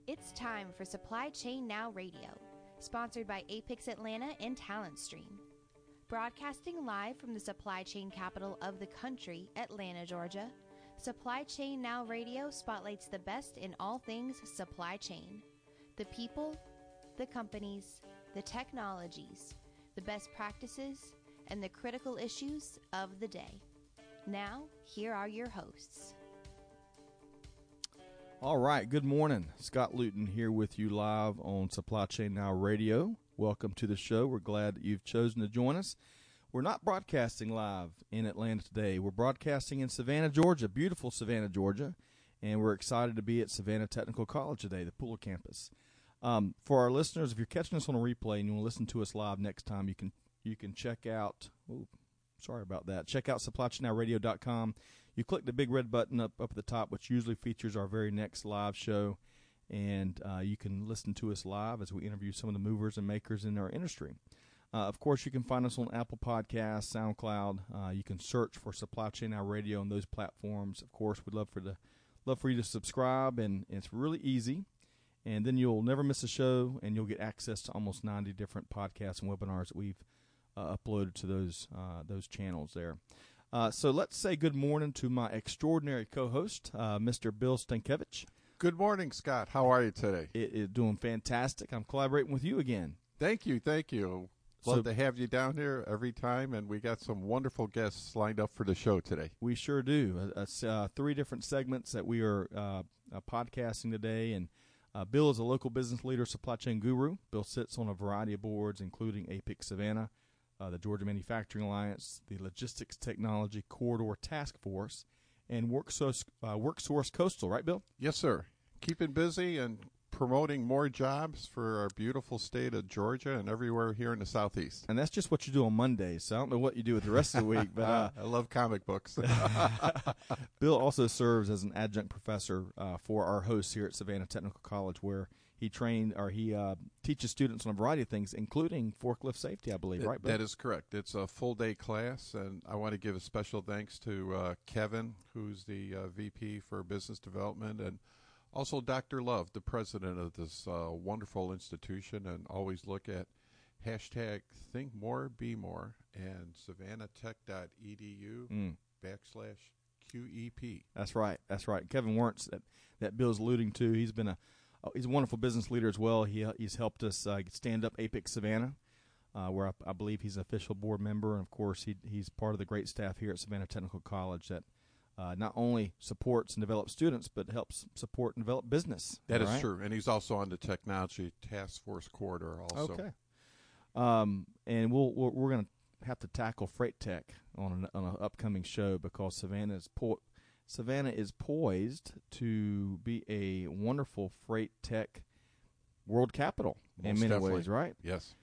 It's time for Supply Chain Now Radio, sponsored by Apex Atlanta and Talent Stream. Broadcasting live from the supply chain capital of the country, Atlanta, Georgia, Supply Chain Now Radio spotlights the best in all things supply chain. The people, the companies, the technologies, the best practices, and the critical issues of the day. Now, here are your hosts. All right, good morning. Scott Luton here with you live on Supply Chain Now Radio. Welcome to the show. We're glad that you've chosen to join us. We're not broadcasting live in Atlanta today. We're broadcasting in Savannah, Georgia, beautiful Savannah, Georgia, and we're excited to be at Savannah Technical College today, the Pooler campus. For our listeners, if you're catching us on a replay and you want to listen to us live next time, you can check out, check out supplychainnowradio.com. You click the big red button up at the top, which usually features our very next live show, and you can listen to us live as we interview some of the movers and makers in our industry. Of course, you can find us on Apple Podcasts, SoundCloud. You can search for Supply Chain Now Radio on those platforms. Of course, we'd love for you to subscribe, and it's really easy. And then you'll never miss a show, and you'll get access to almost 90 different podcasts and webinars that we've uploaded to those channels there. So let's say good morning to my extraordinary co-host, Mr. Bill Stankiewicz. Good morning, Scott. How are you today? It is doing fantastic. I'm collaborating with you again. Thank you. Love to have you down here every time, and we got some wonderful guests lined up for the show today. We sure do. 3 different segments that we are podcasting today, and Bill is a local business leader, supply chain guru. Bill sits on a variety of boards, including Apex Savannah, the Georgia Manufacturing Alliance, the Logistics Technology Corridor Task Force, and WorkSource Coastal, right, Bill? Yes, sir. Keeping busy and promoting more jobs for our beautiful state of Georgia and everywhere here in the Southeast. And that's just what you do on Mondays, so I don't know what you do with the rest of the week. But I love comic books. Bill also serves as an adjunct professor for our hosts here at Savannah Technical College, where he teaches students on a variety of things, including forklift safety, I believe, right, Bill? That is correct. It's a full-day class, and I want to give a special thanks to Kevin, who's the VP for Business Development, and also Dr. Love, the president of this wonderful institution, and always look at hashtag Think More, Be More, and savannatech.edu/QEP. That's right. Kevin Wentz, that Bill's alluding to, he's a wonderful business leader as well. He's helped us stand up Apex Savannah, where I believe he's an official board member. And, of course, he's part of the great staff here at Savannah Technical College that not only supports and develops students, but helps support and develop business. That is true. And he's also on the Technology Task Force Corridor also. Okay. And we're going to have to tackle freight tech on an upcoming show, because Savannah is poised to be a wonderful freight tech world capital in many ways, right? Yes.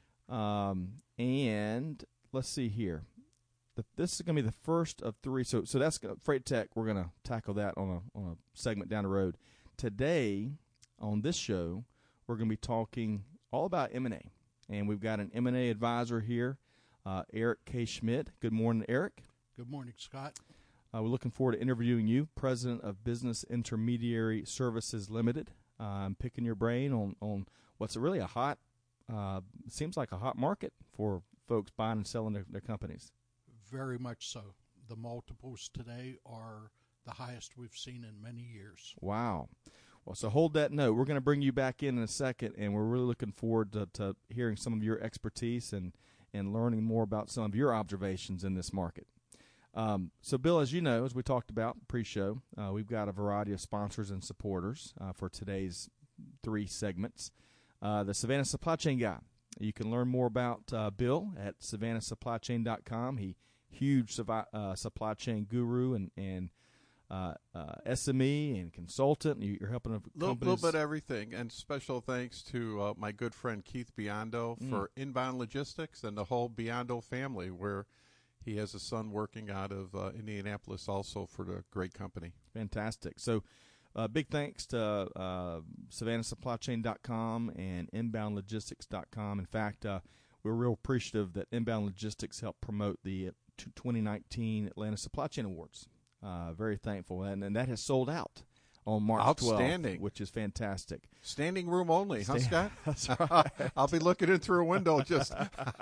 And let's see here. This is going to be the first of 3. So that's freight tech. We're going to tackle that on a segment down the road. Today on this show, we're going to be talking all about M&A. And we've got an M&A advisor here, Eric K. Schmidt. Good morning, Eric. Good morning, Scott. We're looking forward to interviewing you, President of Business Intermediary Services Limited. I'm picking your brain on what's really a hot, seems like a hot market for folks buying and selling their companies. Very much so. The multiples today are the highest we've seen in many years. Wow. Well, so hold that note. We're going to bring you back in a second, and we're really looking forward to hearing some of your expertise and learning more about some of your observations in this market. So, Bill, as you know, as we talked about pre-show, we've got a variety of sponsors and supporters for today's 3 segments. The Savannah Supply Chain Guy. You can learn more about Bill at savannahsupplychain.com. Huge supply chain guru and SME and consultant. You're helping companies. A little bit of everything. And special thanks to my good friend Keith Biondo for Inbound Logistics and the whole Biondo family, where he has a son working out of Indianapolis also for the great company. Fantastic. So big thanks to SavannahSupplyChain.com and InboundLogistics.com. In fact, we're real appreciative that Inbound Logistics helped promote the 2019 Atlanta Supply Chain Awards. Very thankful. And that has sold out on March 12th, Outstanding. which is fantastic. Standing room only, huh, Scott? That's right. I'll be looking in through a window just.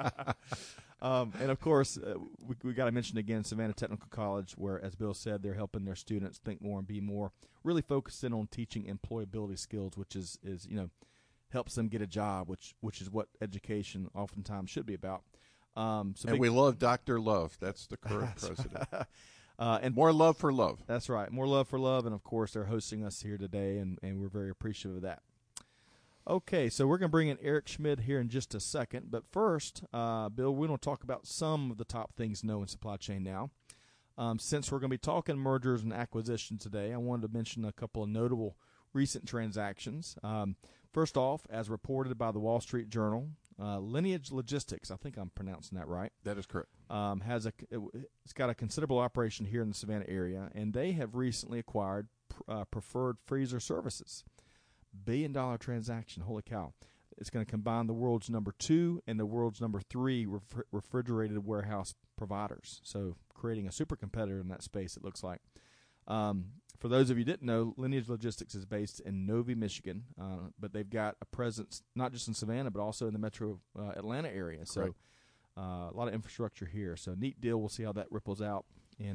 And, of course, we got to mention again Savannah Technical College, where, as Bill said, they're helping their students think more and be more, really focused in on teaching employability skills, which is helps them get a job, which is what education oftentimes should be about. And we love Dr. Love. That's the current president. And more love for love. That's right. More love for love. And, of course, they're hosting us here today, and we're very appreciative of that. Okay, so we're going to bring in Eric Schmid here in just a second. But first, Bill, we're going to talk about some of the top things to know in supply chain now. Since we're going to be talking mergers and acquisitions today, I wanted to mention a couple of notable recent transactions. First off, as reported by the Wall Street Journal, Lineage Logistics, I think I'm pronouncing that right. That is correct. It's got a considerable operation here in the Savannah area, and they have recently acquired Preferred Freezer Services. $1 billion transaction. Holy cow. It's going to combine the world's number 2 and the world's number 3 refrigerated warehouse providers. So creating a super competitor in that space, it looks like. For those of you who didn't know, Lineage Logistics is based in Novi, Michigan, but they've got a presence not just in Savannah, but also in the metro Atlanta area. So a lot of infrastructure here. So neat deal. We'll see how that ripples out in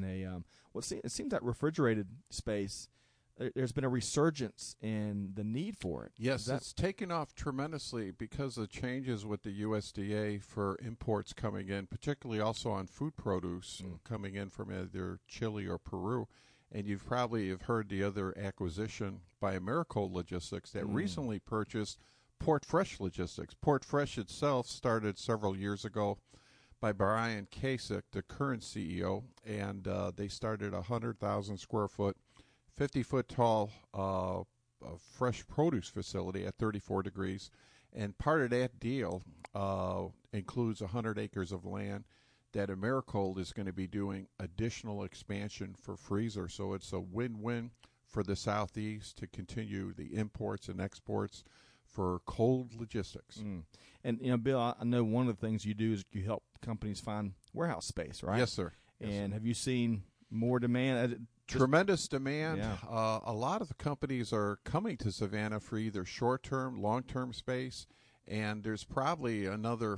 it seems that refrigerated space, there's been a resurgence in the need for it. Yes, it's taken off tremendously because of changes with the USDA for imports coming in, particularly also on food produce coming in from either Chile or Peru. And you've probably heard the other acquisition by Americold Logistics that recently purchased Port Fresh Logistics. Port Fresh itself started several years ago by Brian Kasich, the current CEO, and they started a 100,000 square foot, 50-foot tall fresh produce facility at 34 degrees. And part of that deal includes 100 acres of land that Americold is going to be doing additional expansion for freezer. So it's a win-win for the Southeast to continue the imports and exports for cold logistics. And, Bill, I know one of the things you do is you help companies find warehouse space, right? Yes, sir. And have you seen more demand? Tremendous demand. Yeah. A lot of the companies are coming to Savannah for either short-term, long-term space. And there's probably another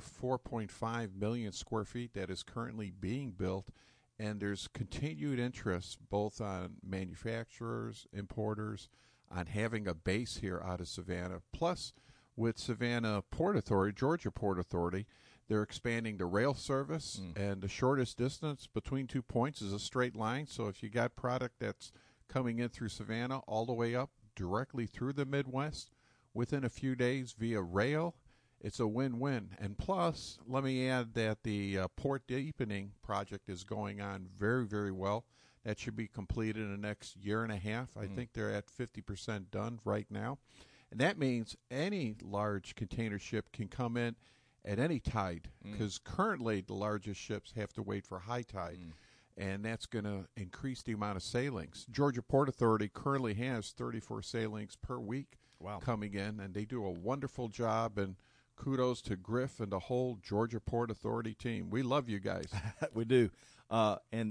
4.5 million square feet that is currently being built. And there's continued interest both on manufacturers, importers, on having a base here out of Savannah. Plus, with Savannah Port Authority, Georgia Port Authority, they're expanding the rail service. And the shortest distance between 2 points is a straight line. So if you got product that's coming in through Savannah all the way up directly through the Midwest, within a few days via rail, it's a win-win. And plus, let me add that the port deepening project is going on very, very well. That should be completed in the next year and a half. I think they're at 50% done right now. And that means any large container ship can come in at any tide, because currently the largest ships have to wait for high tide. And that's going to increase the amount of sailings. Georgia Port Authority currently has 34 sailings per week coming in, and they do a wonderful job. And kudos to Griff and the whole Georgia Port Authority team. We love you guys. We do. And,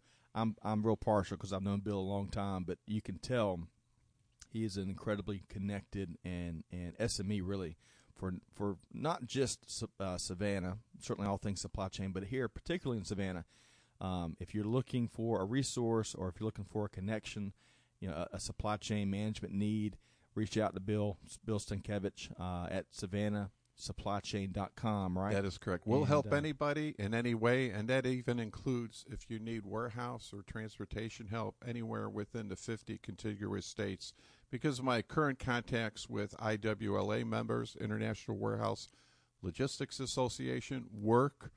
I'm real partial because I've known Bill a long time, but you can tell he is an incredibly connected and SME, really, for not just Savannah, certainly all things supply chain, but here, particularly in Savannah. If you're looking for a resource or if you're looking for a connection, a supply chain management need, reach out to Bill Stankiewicz at SavannahSupplyChain.com, right? That is correct. We'll help anybody in any way, and that even includes if you need warehouse or transportation help anywhere within the 50 contiguous states. Because of my current contacts with IWLA members, International Warehouse Logistics Association, WORK,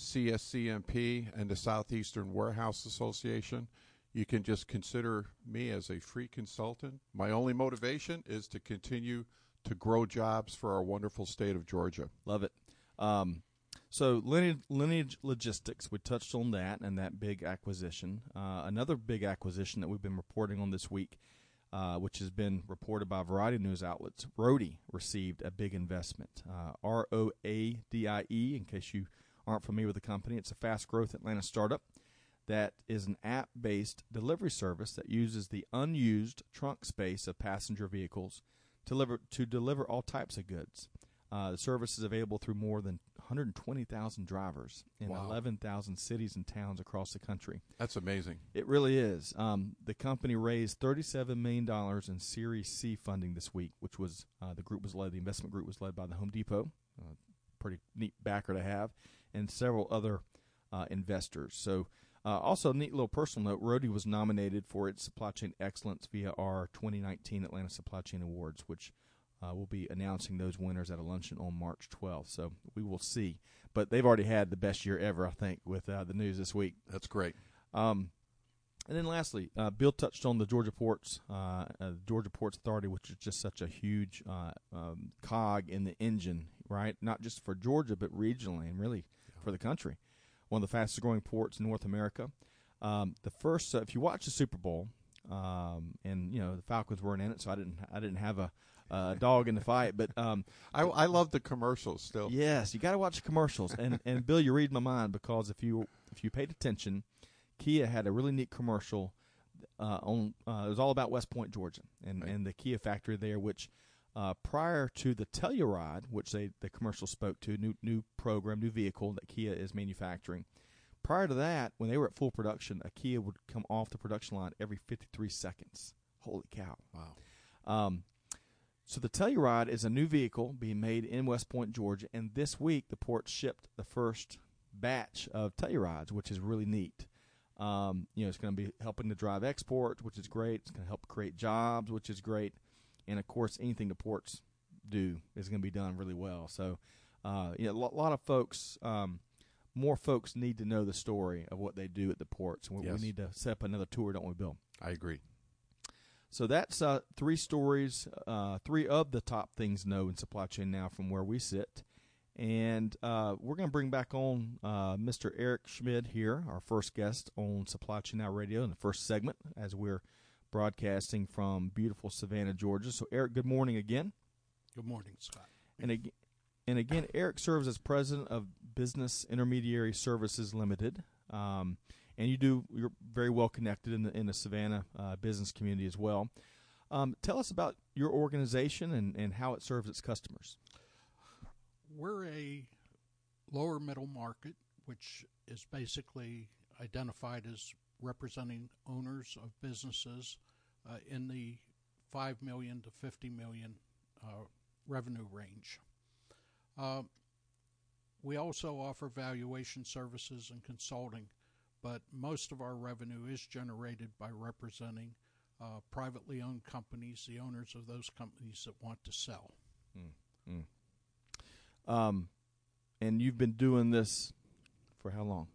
CSCMP, and the Southeastern Warehouse Association, you can just consider me as a free consultant. My only motivation is to continue to grow jobs for our wonderful state of Georgia. Love it. So Lineage Logistics, we touched on that and that big acquisition. Another big acquisition that we've been reporting on this week, which has been reported by a variety of news outlets, Roadie received a big investment. ROADIE, in case you aren't familiar with the company. It's a fast-growth Atlanta startup that is an app-based delivery service that uses the unused trunk space of passenger vehicles to deliver all types of goods. The service is available through more than 120,000 drivers in 11,000 cities and towns across the country. That's amazing. It really is. The company raised $37 million in Series C funding this week, which was the investment group was led by the Home Depot, pretty neat backer to have, and several other investors. So, also a neat little personal note, Roadie was nominated for its Supply Chain Excellence via our 2019 Atlanta Supply Chain Awards, which we'll be announcing those winners at a luncheon on March 12th. So we will see. But they've already had the best year ever, I think, with the news this week. That's great. And then lastly, Bill touched on the Georgia Ports Authority, which is just such a huge cog in the engine, right? Not just for Georgia, but regionally and really for the country. One of the fastest growing ports in North America. The first, if you watch the Super Bowl, and the Falcons weren't in it, so I didn't have a dog in the fight. But I love the commercials still. Yes, you got to watch the commercials. And Bill, you read my mind, because if you paid attention, Kia had a really neat commercial it was all about West Point, Georgia, and the Kia factory there, which prior to the Telluride, which the commercial spoke to, new program, new vehicle that Kia is manufacturing. Prior to that, when they were at full production, a Kia would come off the production line every 53 seconds. Holy cow. Wow. So the Telluride is a new vehicle being made in West Point, Georgia, and this week the port shipped the first batch of Tellurides, which is really neat. It's going to be helping to drive exports, which is great. It's going to help create jobs, which is great. And, of course, anything the ports do is going to be done really well. So, a lot of folks, more folks need to know the story of what they do at the ports. We need to set up another tour, don't we, Bill? I agree. So that's three stories, three of the top things to know in Supply Chain Now from where we sit. And we're going to bring back on Mr. Eric Schmid here, our first guest on Supply Chain Now Radio in the first segment, as we're broadcasting from beautiful Savannah, Georgia. So, Eric, good morning again. Good morning, Scott. And again, Eric serves as president of Business Intermediary Services Limited. And you're very well connected in the Savannah business community as well. Tell us about your organization and how it serves its customers. We're a lower middle market, which is basically identified as representing owners of businesses in the $5 million to $50 million revenue range. We also offer valuation services and consulting, but most of our revenue is generated by representing privately owned companies, the owners of those companies that want to sell. And you've been doing this for how long?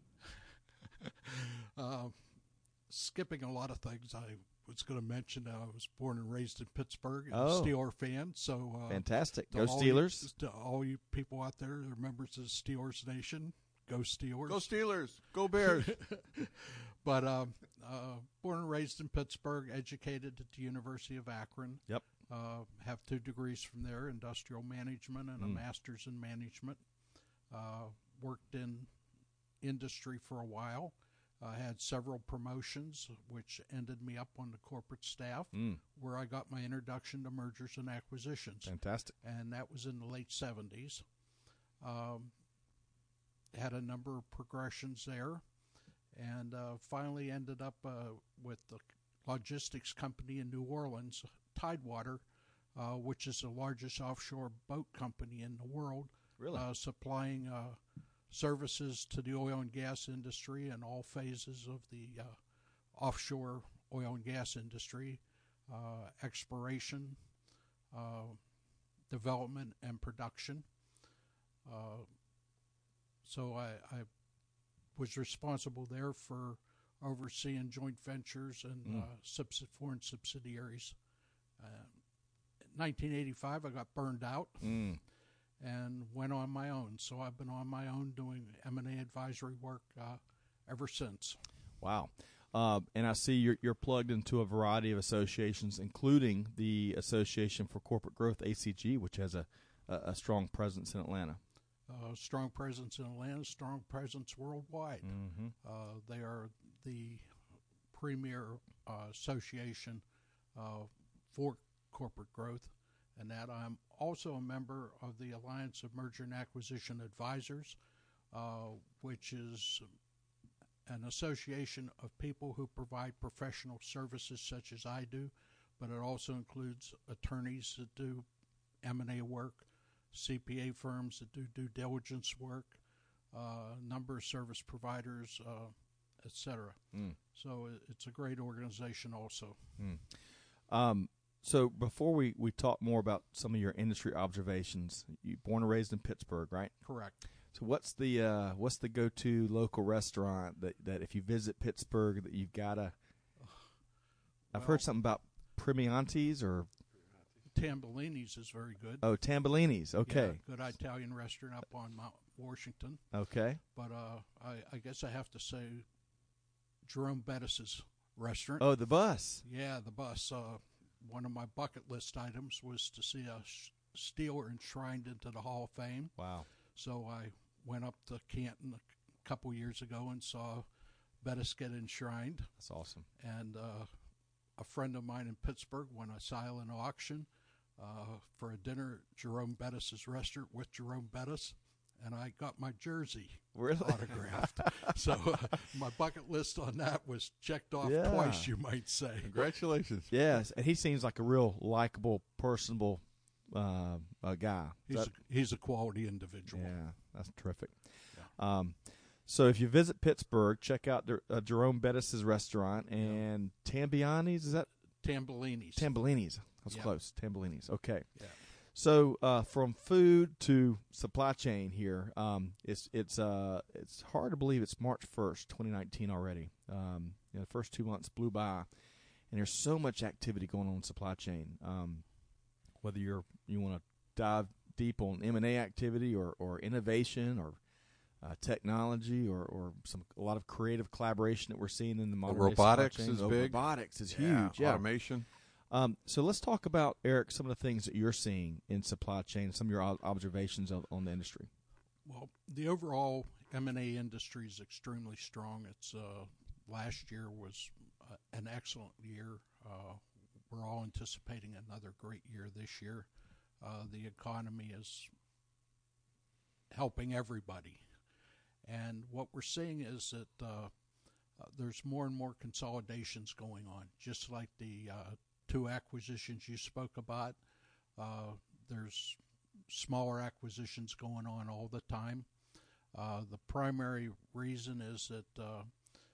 Skipping a lot of things, I was going to mention I was born and raised in Pittsburgh and a Steeler fan. So fantastic. Go Steelers. To all you people out there that are members of Steelers Nation, go Steelers. Go Steelers. Go Bears. But born and raised in Pittsburgh, educated at the University of Akron. Yep. Have 2 degrees from there, industrial management and a master's in management. Worked in industry for a while. Had several promotions, which ended me up on the corporate staff, where I got my introduction to mergers and acquisitions. Fantastic. And that was in the late 70s. Had a number of progressions there, and finally ended up with the logistics company in New Orleans, Tidewater, which is the largest offshore boat company in the world, really? Supplying services to the oil and gas industry and all phases of the offshore oil and gas industry, exploration, development, and production. So I was responsible there for overseeing joint ventures and foreign subsidiaries. In 1985, I got burned out and went on my own. So I've been on my own doing M&A advisory work ever since. Wow. And I see you're plugged into a variety of associations, including the Association for Corporate Growth, ACG, which has a strong presence in Atlanta. Strong presence in Atlanta, strong presence worldwide. They are the premier association for corporate growth, and that I'm also a member of the Alliance of Merger and Acquisition Advisors, which is an association of people who provide professional services such as I do, but it also includes attorneys that do M&A work, CPA firms that do due diligence work, a number of service providers, etc. So it's a great organization also. So before we talk more about some of your industry observations, you born and raised in Pittsburgh, right? Correct. So what's the go-to local restaurant that if you visit Pittsburgh that you've got to? I've heard something about Premianti's or Tambellini's is very good. Oh, Tambellini's. Okay. Yeah, good Italian restaurant up on Mount Washington. Okay. But I guess I have to say Jerome Bettis's restaurant. Oh, the bus. Yeah, the bus. One of my bucket list items was to see a Steeler enshrined into the Hall of Fame. Wow. So I went up to Canton a couple years ago and saw Bettis get enshrined. That's awesome. And a friend of mine in Pittsburgh won a silent auction for a dinner at Jerome Bettis's restaurant with Jerome Bettis, and I got my jersey autographed. So my bucket list on that was checked off twice, you might say. Congratulations. Yes, and he seems like a real likable, personable guy. He's a quality individual. Yeah, that's terrific. Yeah. So if you visit Pittsburgh, check out Jerome Bettis's restaurant and Tambellini's. Is that Tambellini's? Tambellini's. That's close. Tambellini's. Okay. Yeah. So from food to supply chain here, it's hard to believe it's March 1st, 2019 already. The first 2 months blew by, and there's so much activity going on in supply chain. Whether you want to dive deep on M&A activity or innovation or technology or a lot of creative collaboration that we're seeing in the modern robotics supply chain. is big. Robotics is huge. Yeah. Automation. So let's talk about, Eric, some of the things that you're seeing in supply chain, some of your observations on the industry. Well, the overall M&A industry is extremely strong. It's last year was an excellent year. We're all anticipating another great year this year. The economy is helping everybody. And what we're seeing is that there's more and more consolidations going on, just like the two acquisitions you spoke about. There's smaller acquisitions going on all the time. The primary reason is that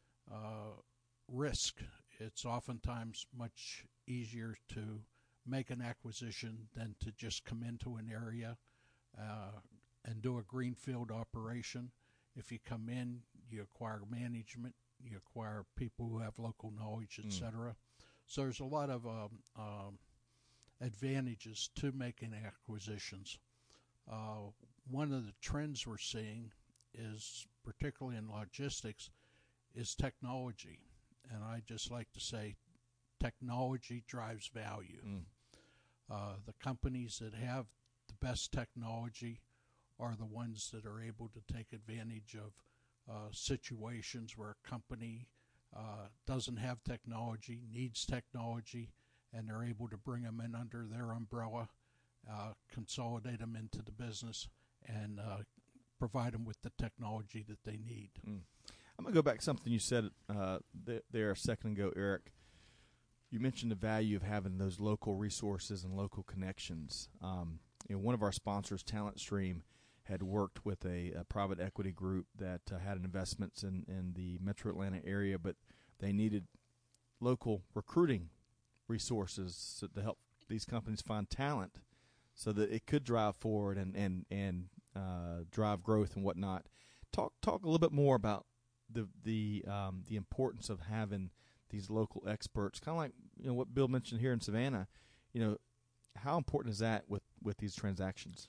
risk. It's oftentimes much easier to make an acquisition than to just come into an area and do a greenfield operation. If you come in, you acquire management, you acquire people who have local knowledge, etc. So there's a lot of advantages to making acquisitions. One of the trends we're seeing is, particularly in logistics, is technology. And I just like to say technology drives value. The companies that have the best technology are the ones that are able to take advantage of situations where a company doesn't have technology, needs technology, and they're able to bring them in under their umbrella, consolidate them into the business, and provide them with the technology that they need. I'm going to go back to something you said there a second ago, Eric. You mentioned the value of having those local resources and local connections. One of our sponsors, Talent Stream, had worked with a private equity group that had investments in the Metro Atlanta area, but they needed local recruiting resources to help these companies find talent so that it could drive forward and drive growth and whatnot. Talk a little bit more about the importance of having these local experts, kind of like what Bill mentioned here in Savannah. How important is that with these transactions?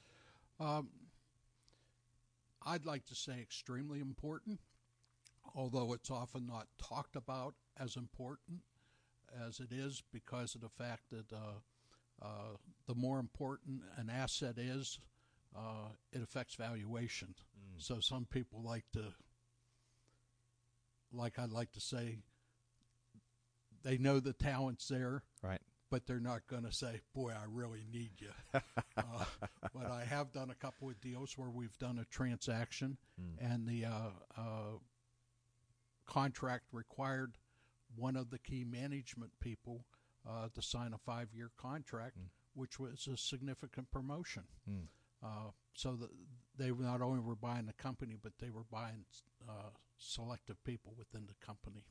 I'd like to say extremely important, although it's often not talked about as important as it is because of the fact that the more important an asset is, it affects valuation. So some people like to like I like to say, they know the talent's there, Right. but they're not going to say, boy, I really need you. But I have done a couple of deals where we've done a transaction, and the contract required one of the key management people to sign a 5-year contract, which was a significant promotion. So that they not only were buying the company, but they were buying selective people within the company.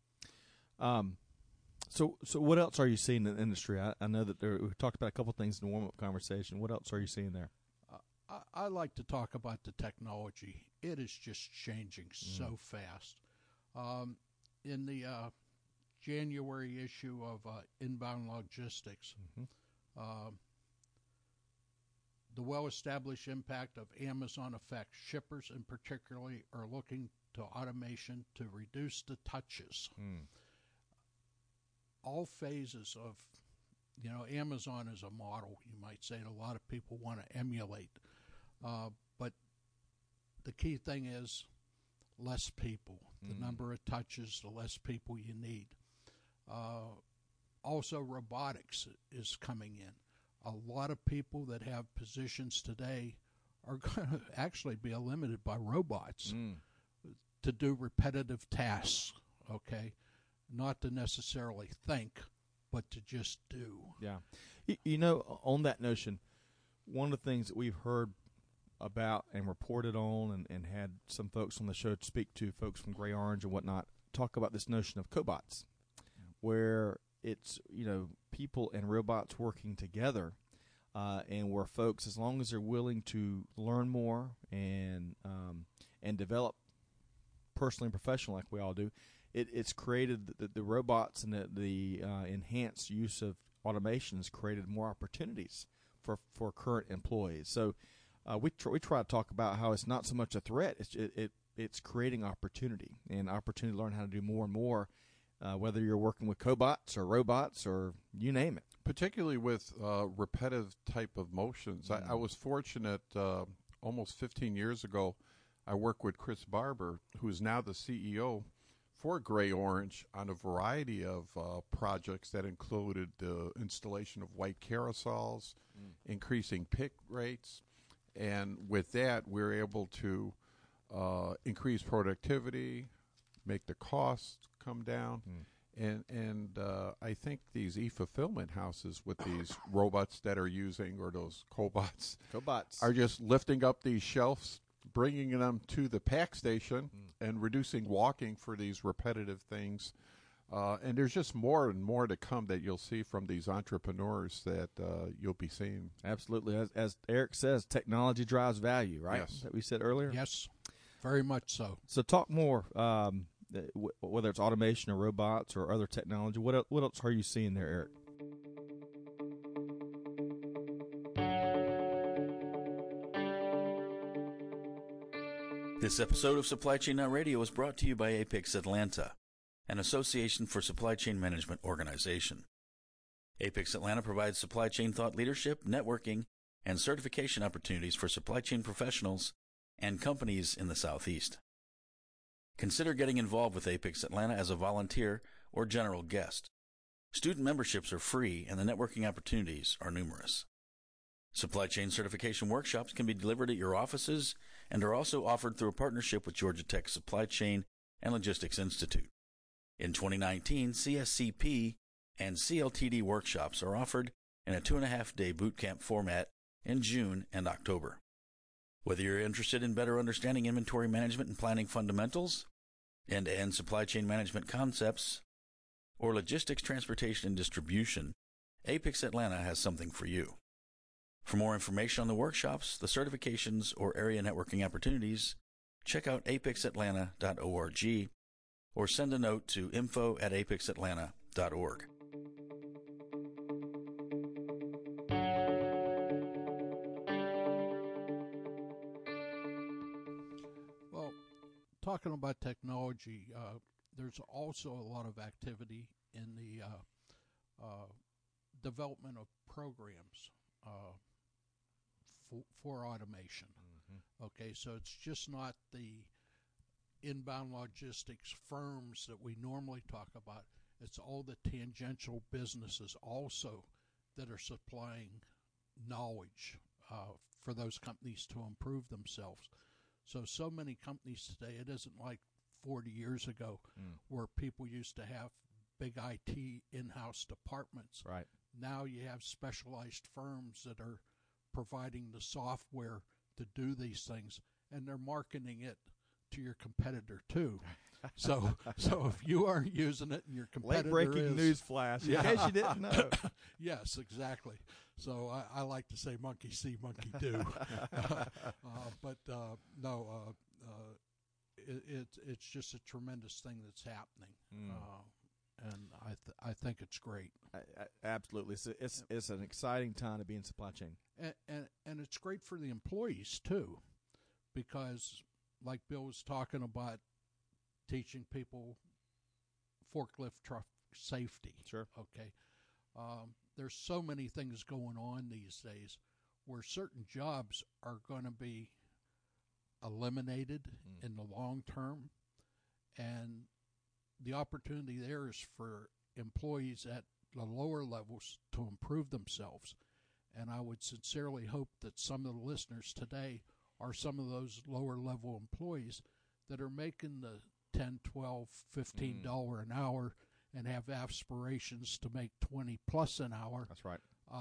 So what else are you seeing in the industry? I know that we talked about a couple things in the warm-up conversation. What else are you seeing there? I like to talk about the technology. It is just changing so fast. In the January issue of Inbound Logistics, the well-established impact of Amazon affects shippers, and particularly are looking to automation to reduce the touches. All phases of, Amazon is a model, you might say, that a lot of people want to emulate. But the key thing is less people. The number of touches, the less people you need. Also, robotics is coming in. A lot of people that have positions today are going to actually be limited by robots to do repetitive tasks, okay? Not to necessarily think, but to just do. Yeah. On that notion, one of the things that we've heard about and reported on and had some folks on the show to speak to, folks from Gray Orange and whatnot, talk about this notion of cobots, where it's, people and robots working together, and where folks, as long as they're willing to learn more and develop personally and professionally like we all do, it's created the robots and the enhanced use of automation has created more opportunities for current employees. So we try to talk about how it's not so much a threat; it's creating opportunity and opportunity to learn how to do more and more, whether you're working with cobots or robots or you name it. Particularly with repetitive type of motions. I was fortunate almost 15 years ago. I worked with Chris Barber, who is now the CEO for Gray Orange, on a variety of projects that included the installation of white carousels, increasing pick rates, and with that, we're able to increase productivity, make the costs come down, and I think these e-fulfillment houses with these robots that are using, or those cobots, are just lifting up these shelves, bringing them to the pack station, and reducing walking for these repetitive things. And there's just more and more to come that you'll see from these entrepreneurs that you'll be seeing. Absolutely. As Eric says, technology drives value, right? Yes. That we said earlier? Yes, very much so. So talk more, whether it's automation or robots or other technology. What else are you seeing there, Eric? This episode of Supply Chain Now Radio is brought to you by Apex Atlanta, an association for supply chain management organization. Apex Atlanta provides supply chain thought leadership, networking, and certification opportunities for supply chain professionals and companies in the Southeast. Consider getting involved with Apex Atlanta as a volunteer or general guest. Student memberships are free and the networking opportunities are numerous. Supply chain certification workshops can be delivered at your offices and are also offered through a partnership with Georgia Tech Supply Chain and Logistics Institute. In 2019, CSCP and CLTD workshops are offered in a 2.5-day boot camp format in June and October. Whether you're interested in better understanding inventory management and planning fundamentals, end-to-end supply chain management concepts, or logistics, transportation, and distribution, Apex Atlanta has something for you. For more information on the workshops, the certifications, or area networking opportunities, check out apexatlanta.org or send a note to info@apexatlanta.org. Well, talking about technology, there's also a lot of activity in the development of programs for automation. Okay, so it's just not the inbound logistics firms that we normally talk about. It's all the tangential businesses also that are supplying knowledge for those companies to improve themselves. So many companies today, it isn't like 40 years ago where people used to have big IT in-house departments. Right. Now you have specialized firms that are providing the software to do these things, and they're marketing it to your competitor too. So if you aren't using it and your competitor Late-breaking news flash, in case you didn't know. Yes, exactly. So I like to say monkey see, monkey do. It's just a tremendous thing that's happening. And I think it's great. Absolutely. It's an exciting time to be in supply chain. And it's great for the employees, too, because like Bill was talking about, teaching people forklift truck safety. Sure. Okay. There's so many things going on these days where certain jobs are going to be eliminated in the long term, and the opportunity there is for employees at the lower levels to improve themselves. And I would sincerely hope that some of the listeners today are some of those lower level employees that are making the $10, $12, $15 an hour and have aspirations to make 20 plus an hour. That's right.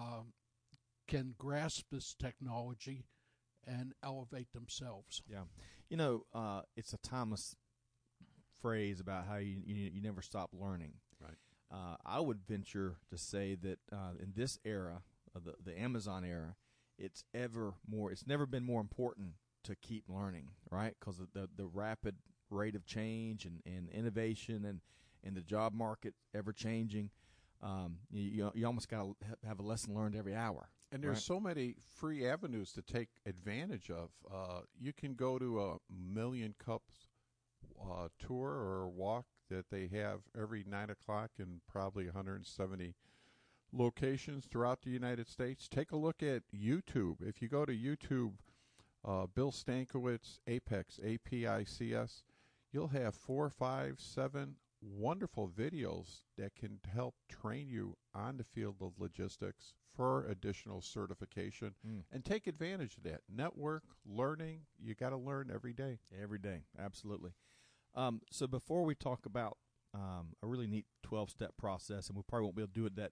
Can grasp this technology and elevate themselves. Yeah. It's a timeless phrase about how you never stop learning. Right. I would venture to say that in this era, the Amazon era, it's never been more important to keep learning, right? Because the rapid rate of change and innovation and the job market ever changing. You almost got to have a lesson learned every hour. And there's so many free avenues to take advantage of. You can go to a Million Cups tour or walk that they have every 9 o'clock in probably 170 locations throughout the United States. Take a look at YouTube. If you go to YouTube, Bill Stankiewicz, Apex, APICS, you'll have 4, 5, 7 wonderful videos that can help train you on the field of logistics for additional certification and take advantage of that. Network, learning, you got to learn every day. Every day, absolutely. So before we talk about a really neat 12-step process, and we probably won't be able to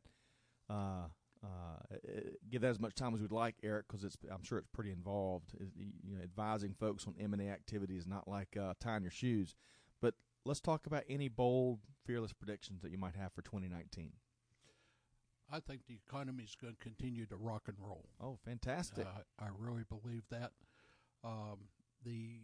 give that as much time as we'd like, Eric, because I'm sure it's pretty involved. Advising folks on M&A activity is not like tying your shoes. But let's talk about any bold, fearless predictions that you might have for 2019. I think the economy is going to continue to rock and roll. Oh, fantastic. I really believe that. The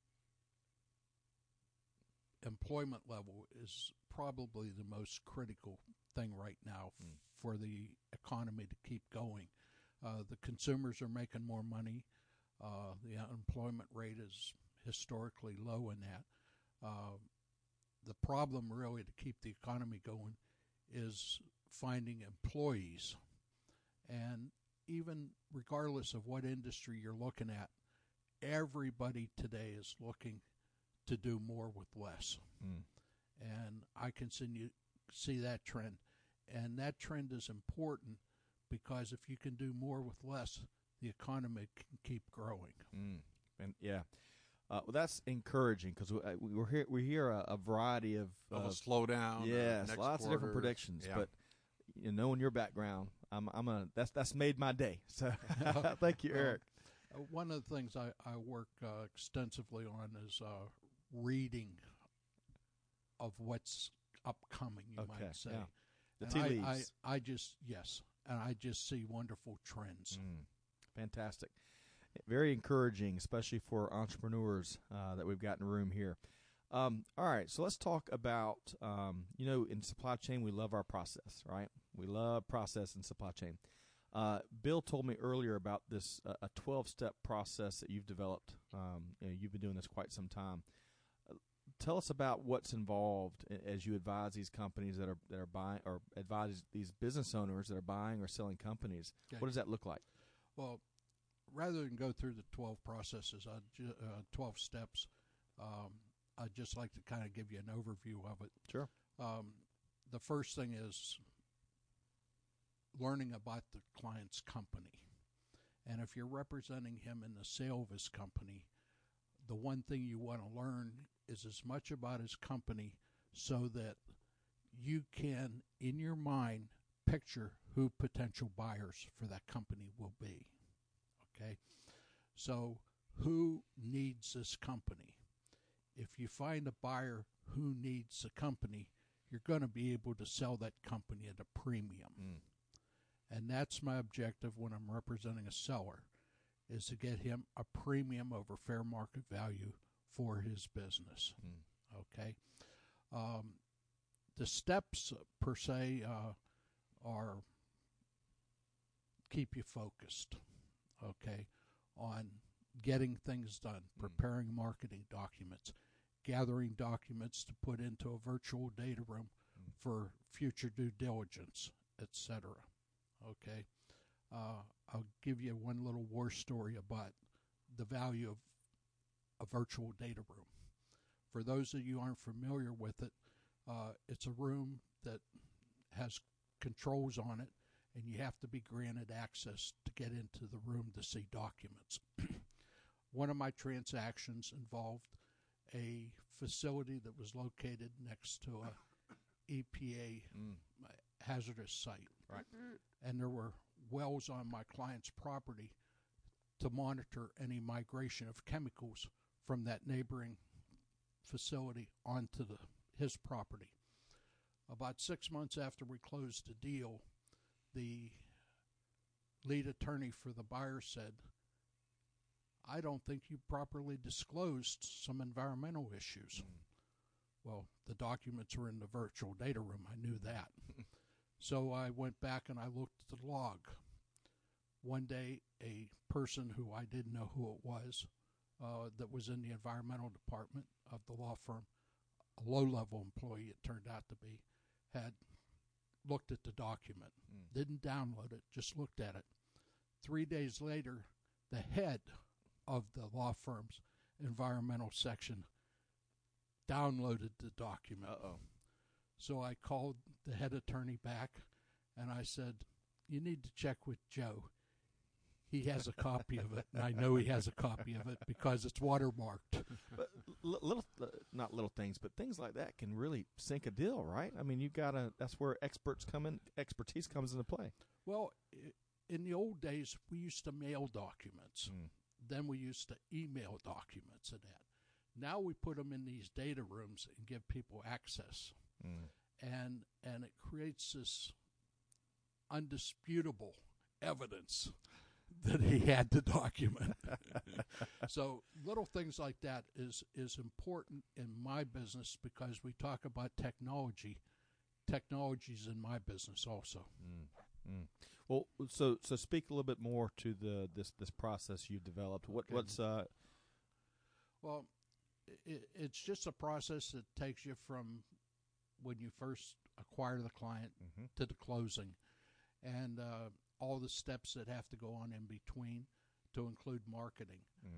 employment level is probably the most critical thing right now for the economy to keep going. The consumers are making more money. The unemployment rate is historically low in that. The problem really to keep the economy going is finding employees. And even regardless of what industry you're looking at, everybody today is looking to do more with less. And I can see that trend. And that trend is important because if you can do more with less, the economy can keep growing. And yeah. Well, that's encouraging because we hear a variety of a slowdown. Yes, lots of different predictions. Yeah. But knowing your background, that's made my day. So thank you, Eric. One of the things I work extensively on is reading of what's upcoming. You might say. Yeah. The and tea leaves. I just see wonderful trends. Fantastic. Very encouraging, especially for entrepreneurs that we've got in the room here. All right, so let's talk about, in supply chain, we love our process, right? We love process in supply chain. Bill told me earlier about this, a 12-step process that you've developed. You've been doing this quite some time. Tell us about what's involved as you advise these companies that are buying, or advise these business owners that are buying or selling companies. Okay. What does that look like? Well, rather than go through the 12 processes, 12 steps, I'd just like to kind of give you an overview of it. Sure. The first thing is learning about the client's company. And if you're representing him in the sale of his company, the one thing you want to learn is as much about his company so that you can, in your mind, picture who potential buyers for that company will be. Okay? So, who needs this company? If you find a buyer who needs the company, you're going to be able to sell that company at a premium. And that's my objective when I'm representing a seller, is to get him a premium over fair market value for his business. Okay? The steps, per se, are keep you focused, okay, on getting things done, preparing marketing documents, gathering documents to put into a virtual data room for future due diligence, etc. Okay? I'll give you one little war story about the value of a virtual data room. For those of you who aren't familiar with it, it's a room that has controls on it, and you have to be granted access to get into the room to see documents. One of my transactions involved a facility that was located next to a EPA hazardous site. Right. And there were wells on my client's property to monitor any migration of chemicals from that neighboring facility onto his property. About 6 months after we closed the deal, the lead attorney for the buyer said, I don't think you properly disclosed some environmental issues. Well, the documents were in the virtual data room. I knew that. So I went back and I looked at the log. One day, a person who I didn't know who it was, that was in the environmental department of the law firm, a low-level employee it turned out to be, had looked at the document, didn't download it, just looked at it. 3 days later, the head of the law firm's environmental section downloaded the document. So I called the head attorney back, and I said, you need to check with Joe. He has a copy of it, and I know he has a copy of it because it's watermarked. But not little things, but things like that can really sink a deal, right? I mean, that's where expertise comes into play. Well, in the old days, we used to mail documents. Then we used to email documents and that. Now we put them in these data rooms and give people access. And it creates this undisputable evidence that he had the document. So little things like that is important in my business because we talk about technology. Technology's in my business also. Well, so speak a little bit more to this process you've developed. What's Well, it's just a process that takes you from when you first acquire the client to the closing, and all the steps that have to go on in between to include marketing.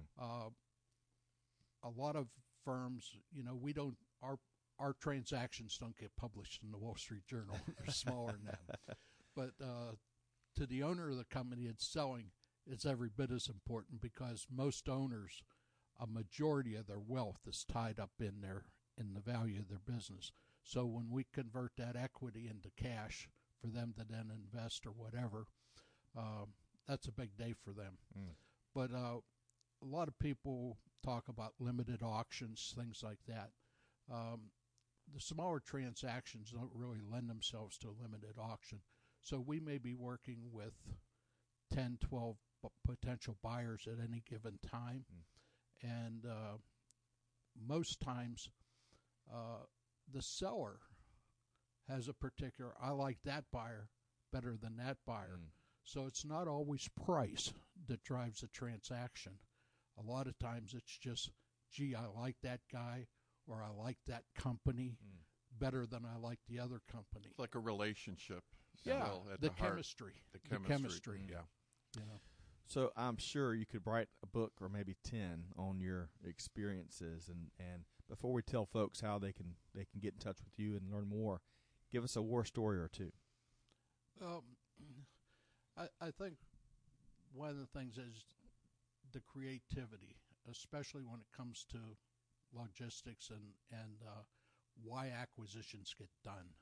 A lot of firms, we don't, our transactions don't get published in the Wall Street Journal. They're smaller than that. But to the owner of the company it's selling, it's every bit as important because most owners, a majority of their wealth is tied up in the value of their business. So when we convert that equity into cash for them to then invest or whatever, that's a big day for them. But a lot of people talk about limited auctions, things like that. The smaller transactions don't really lend themselves to a limited auction. So we may be working with 10, 12 potential buyers at any given time. And most times the seller has a particular, I like that buyer better than that buyer. So it's not always price that drives a transaction. A lot of times it's just, gee, I like that guy or I like that company better than I like the other company. It's like a relationship. Yeah, Still at the the heart. chemistry. The chemistry. Yeah. So I'm sure you could write a book or maybe 10 on your experiences. And before we tell folks how they can get in touch with you and learn more, give us a war story or two. I think one of the things is the creativity, especially when it comes to logistics and why acquisitions get done.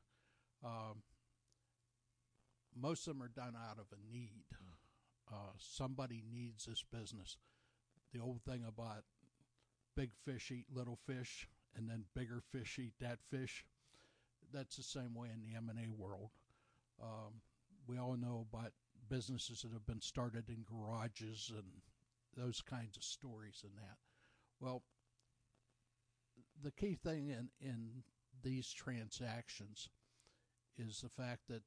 Most of them are done out of a need. Somebody needs this business. The old thing about big fish eat little fish, and then bigger fish eat that fish, that's the same way in the M&A world. We all know about businesses that have been started in garages and those kinds of stories and that. Well, the key thing in these transactions is the fact that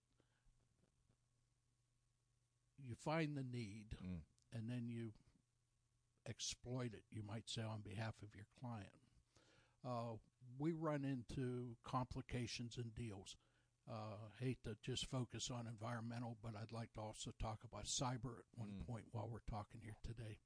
you find the need and then you exploit it, you might say, on behalf of your client. We run into complications in deals. Hate to just focus on environmental, but I'd like to also talk about cyber at one point while we're talking here today.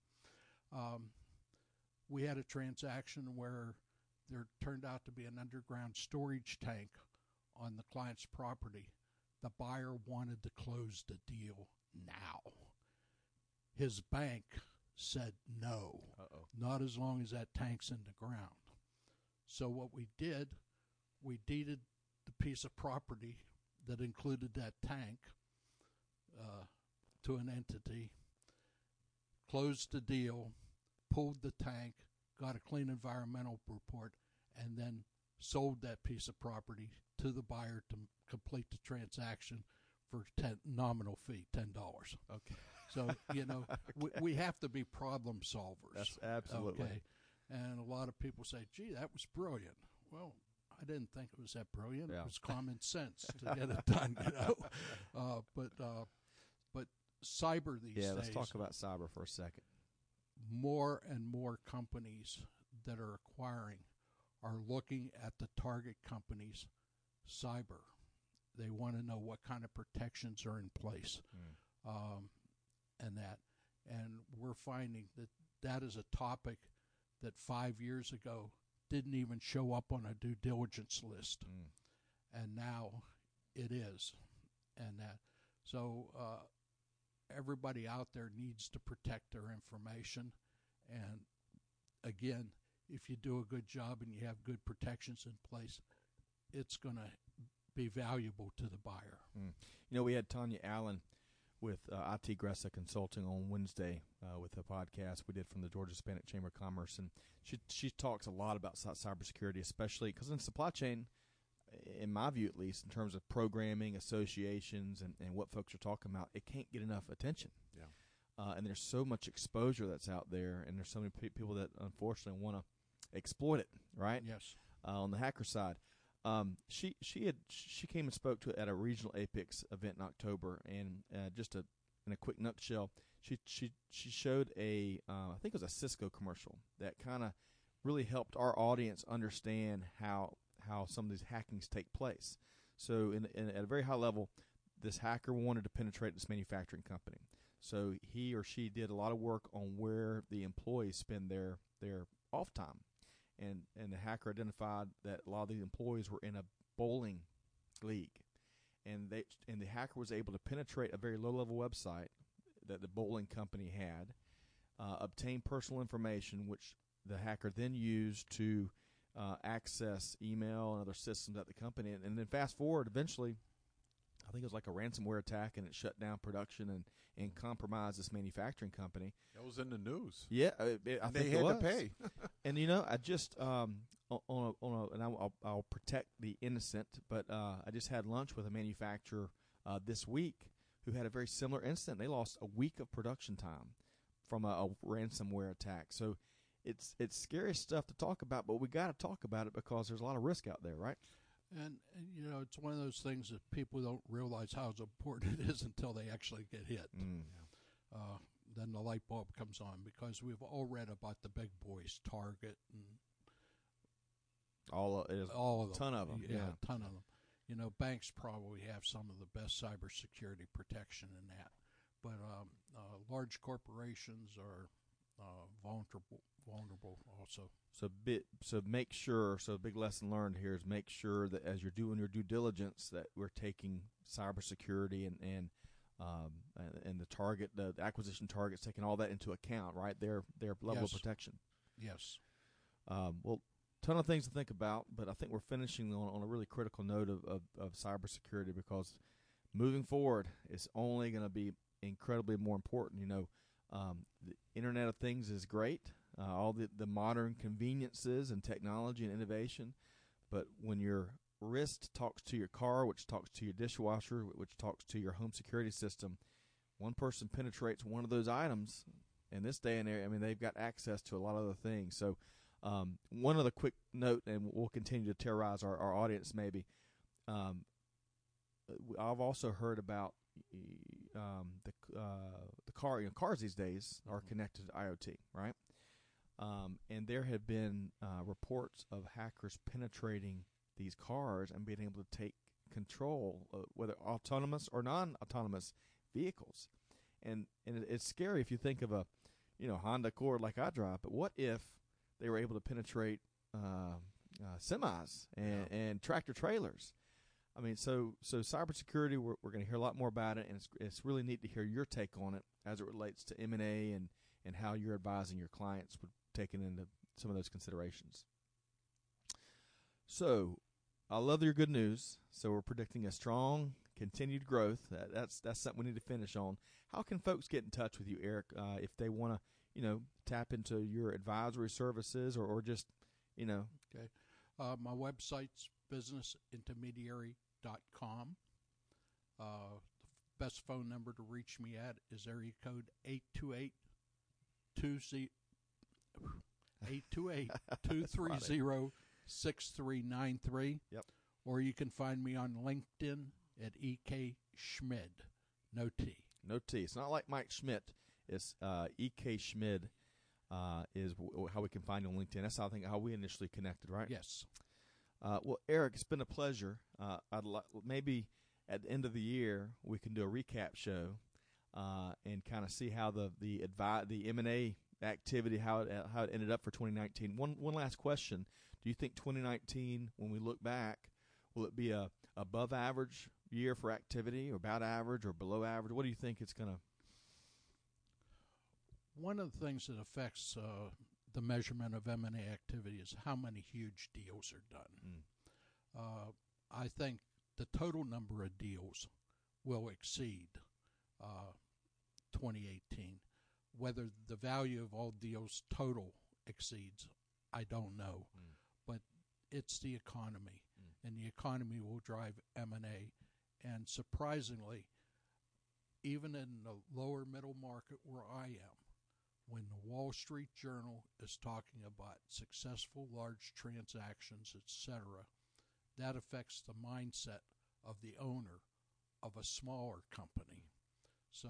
We had a transaction where there turned out to be an underground storage tank on the client's property. The buyer wanted to close the deal now. His bank said no, not as long as that tank's in the ground. So what we did, we deeded the piece of property that included that tank to an entity, closed the deal, pulled the tank, got a clean environmental report, and then sold that piece of property to the buyer to complete the transaction for nominal fee, $10. Okay. So, we have to be problem solvers. That's absolutely. Okay. And a lot of people say, gee, that was brilliant. Well, I didn't think it was that brilliant. Yeah. It was common sense to get it done, But cyber these days. Yeah, let's talk about cyber for a second. More and more companies that are acquiring are looking at the target company's cyber. They want to know what kind of protections are in place, and that. And we're finding that is a topic that 5 years ago didn't even show up on a due diligence list, and now it is, and that. So everybody out there needs to protect their information, and again, if you do a good job and you have good protections in place, it's going to be valuable to the buyer. We had Tanya Allen with IT Gressa Consulting on Wednesday with a podcast we did from the Georgia Hispanic Chamber of Commerce, and she talks a lot about cybersecurity, especially because in supply chain, in my view at least, in terms of programming, associations, and what folks are talking about, it can't get enough attention. Yeah. And there's so much exposure that's out there, and there's so many people that unfortunately want to exploit it, right? Yes. On the hacker side. She came and spoke at a regional Apex event in October, and in a quick nutshell, she showed I think it was a Cisco commercial that kind of really helped our audience understand how some of these hackings take place. So at a very high level, this hacker wanted to penetrate this manufacturing company. So he or she did a lot of work on where the employees spend their off time. And the hacker identified that a lot of these employees were in a bowling league, and the hacker was able to penetrate a very low-level website that the bowling company had, obtain personal information, which the hacker then used to access email and other systems at the company, and then fast forward, eventually, I think it was like a ransomware attack, and it shut down production and compromised this manufacturing company. That was in the news. Yeah, I think they had to pay. And I just and I'll protect the innocent, but I just had lunch with a manufacturer this week who had a very similar incident. They lost a week of production time from a ransomware attack. So it's scary stuff to talk about, but we got to talk about it because there's a lot of risk out there, right? And it's one of those things that people don't realize how important it is until they actually get hit. Then the light bulb comes on, because we've all read about the big boys, Target, and all of them, a ton of them. Yeah, a ton of them. Banks probably have some of the best cybersecurity protection in that. but large corporations are vulnerable also. So make sure. So a big lesson learned here is make sure that as you're doing your due diligence that we're taking cybersecurity and the acquisition targets, taking all that into account, right? Their level of protection. Yes. Well, ton of things to think about, but I think we're finishing on a really critical note of cybersecurity, because moving forward, it's only going to be incredibly more important. The Internet of Things is great, all the modern conveniences and technology and innovation, but when your wrist talks to your car, which talks to your dishwasher, which talks to your home security system, one person penetrates one of those items. In this day and age, I mean, they've got access to a lot of other things. So one other quick note, and we'll continue to terrorize our audience maybe. I've also heard about the car. Cars these days are connected to IoT, right? And there have been reports of hackers penetrating these cars and being able to take control, whether autonomous or non-autonomous vehicles. And it's scary if you think of a Honda Accord like I drive, but what if they were able to penetrate semis and tractor trailers? I mean, so cybersecurity, we're going to hear a lot more about it, and it's really neat to hear your take on it as it relates to M&A and how you're advising your clients with taking into some of those considerations. So I love your good news. So we're predicting a strong continued growth. That's something we need to finish on. How can folks get in touch with you, Eric, if they want to, tap into your advisory services or just, Okay. My website's businessintermediary.com. The best phone number to reach me at is area code 828-230-6393. Yep. Or you can find me on LinkedIn at E.K. Schmid. No T. No T. It's not like Mike Schmidt. It's E.K. Schmid is how we can find you on LinkedIn. That's how we initially connected, right? Yes. Well, Eric, it's been a pleasure. Maybe at the end of the year we can do a recap show and kind of see how the M&A activity, how it ended up for 2019. One last question: do you think 2019, when we look back, will it be a above average year for activity, or about average, or below average? What do you think it's going to? One of the things that affects the measurement of M&A activity is how many huge deals are done. I think the total number of deals will exceed 2018. Whether the value of all deals total exceeds, I don't know. But it's the economy, and the economy will drive M&A. And surprisingly, even in the lower middle market where I am, when the Wall Street Journal is talking about successful large transactions, etc., that affects the mindset of the owner of a smaller company. So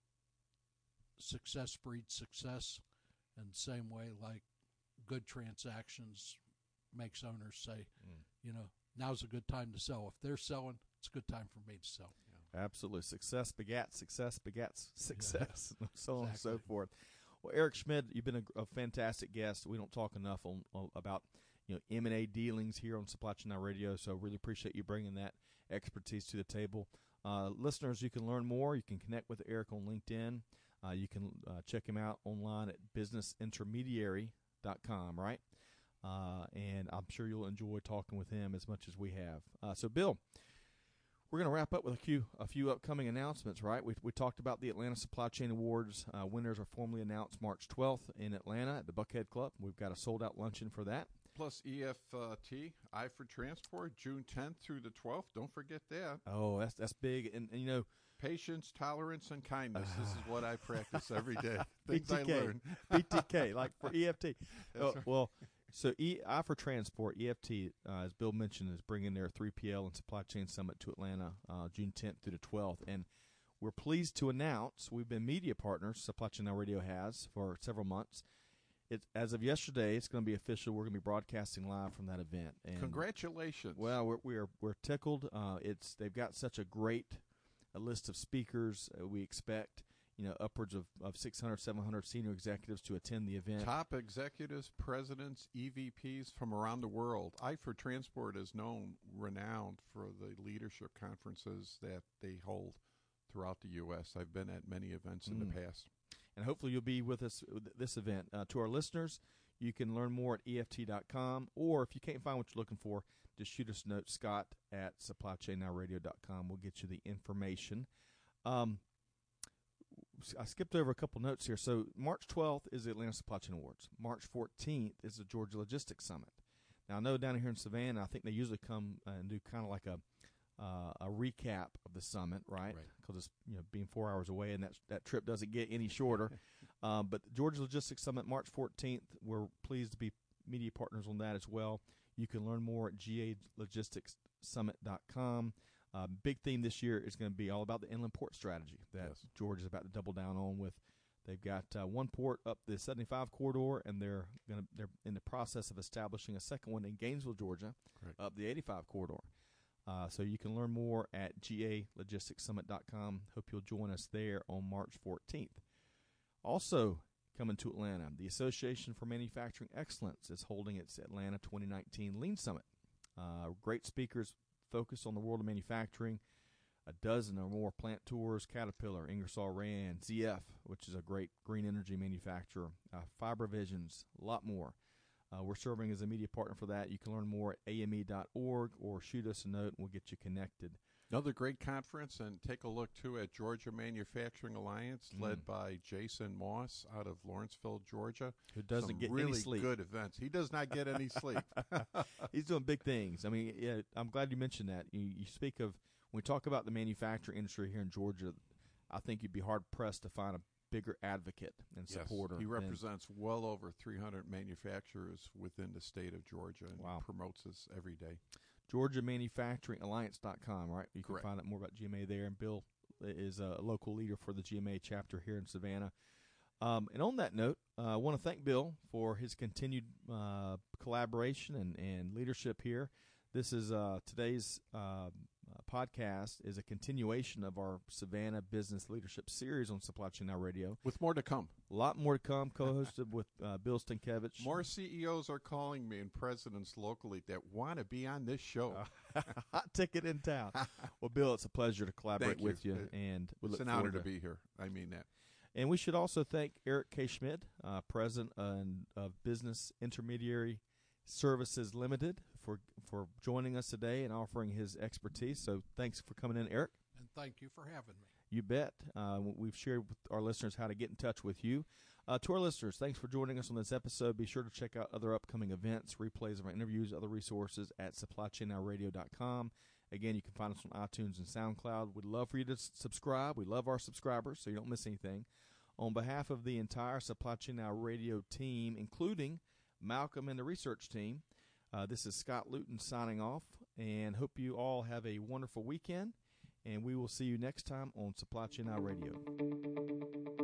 success breeds success, and same way like good transactions makes owners say, now's a good time to sell. If they're selling, it's a good time for me to sell. Absolutely. Success begats success, Yeah. so on and so forth. Well, Eric Schmid, you've been a fantastic guest. We don't talk enough about M&A dealings here on Supply Chain Now Radio, so really appreciate you bringing that expertise to the table. Listeners, you can learn more. You can connect with Eric on LinkedIn. You can check him out online at businessintermediary.com, right? And I'm sure you'll enjoy talking with him as much as we have. So, Bill, we're going to wrap up with a few upcoming announcements, right? We talked about the Atlanta Supply Chain Awards. Winners are formally announced March 12th in Atlanta at the Buckhead Club. We've got a sold-out luncheon for that. Plus EFT, I for Transport, June 10th through the 12th. Don't forget that. Oh, that's big. And patience, tolerance, and kindness. This is what I practice every day. Things BTK, I learn. BTK, like for EFT. Right. Well, so I for Transport, EFT, as Bill mentioned, is bringing their 3PL and Supply Chain Summit to Atlanta June 10th through the 12th. And we're pleased to announce we've been media partners, Supply Chain Now Radio has, for several months. As of yesterday, it's going to be official. We're going to be broadcasting live from that event. And congratulations! Well, we're tickled. They've got such a great list of speakers. We expect upwards of 600, 700 senior executives to attend the event. Top executives, presidents, EVPs from around the world. I4 Transport is renowned for the leadership conferences that they hold throughout the U.S. I've been at many events in the past. And hopefully you'll be with us at this event. To our listeners, you can learn more at EFT.com, or if you can't find what you're looking for, just shoot us a note, Scott@SupplyChainNowRadio.com. We'll get you the information. I skipped over a couple notes here. So March 12th is the Atlanta Supply Chain Awards. March 14th is the Georgia Logistics Summit. Now, I know down here in Savannah, I think they usually come and do kind of like a recap of the summit, right? Because it's being 4 hours away, and that trip doesn't get any shorter. But the Georgia Logistics Summit, March 14th, we're pleased to be media partners on that as well. You can learn more at GALogisticsSummit.com. Big theme this year is going to be all about the inland port strategy that Georgia's about to double down on with. They've got one port up the 75 corridor, and they're in the process of establishing a second one in Gainesville, Georgia, up the 85 corridor. So you can learn more at GALogisticsSummit.com. Hope you'll join us there on March 14th. Also coming to Atlanta, the Association for Manufacturing Excellence is holding its Atlanta 2019 Lean Summit. Great speakers focused on the world of manufacturing. A dozen or more plant tours: Caterpillar, Ingersoll Rand, ZF, which is a great green energy manufacturer, Fiber Visions, a lot more. We're serving as a media partner for that. You can learn more at ame.org or shoot us a note and we'll get you connected. Another great conference, and take a look, too, at Georgia Manufacturing Alliance, led by Jason Moss out of Lawrenceville, Georgia. Who doesn't get really any sleep. Good events. He does not get any sleep. He's doing big things. I mean, yeah, I'm glad you mentioned that. You speak of, when we talk about the manufacturing industry here in Georgia, I think you'd be hard-pressed to find a bigger advocate and supporter. He represents well over 300 manufacturers within the state of Georgia and promotes us every day. GeorgiaManufacturingAlliance.com, right? You can find out more about GMA there. And Bill is a local leader for the GMA chapter here in Savannah. And on that note, I want to thank Bill for his continued collaboration and leadership here. This is today's podcast is a continuation of our Savannah Business Leadership Series on Supply Chain Now Radio. With more to come. A lot more to come, co-hosted with Bill Stankiewicz. More CEOs are calling me and presidents locally that want to be on this show. Hot ticket in town. Well, Bill, it's a pleasure to collaborate with you. And we it's an honor to be here. I mean that. And we should also thank Eric K. Schmidt, president of Business Intermediary Services Limited, for joining us today and offering his expertise. So thanks for coming in, Eric. And thank you for having me. You bet. We've shared with our listeners how to get in touch with you. To our listeners, thanks for joining us on this episode. Be sure to check out other upcoming events, replays of our interviews, other resources at SupplyChainNowRadio.com. Again, you can find us on iTunes and SoundCloud. We'd love for you to subscribe. We love our subscribers, so you don't miss anything. On behalf of the entire Supply Chain Now Radio team, including Malcolm and the research team, this is Scott Luton signing off, and hope you all have a wonderful weekend, and we will see you next time on Supply Chain Now Radio.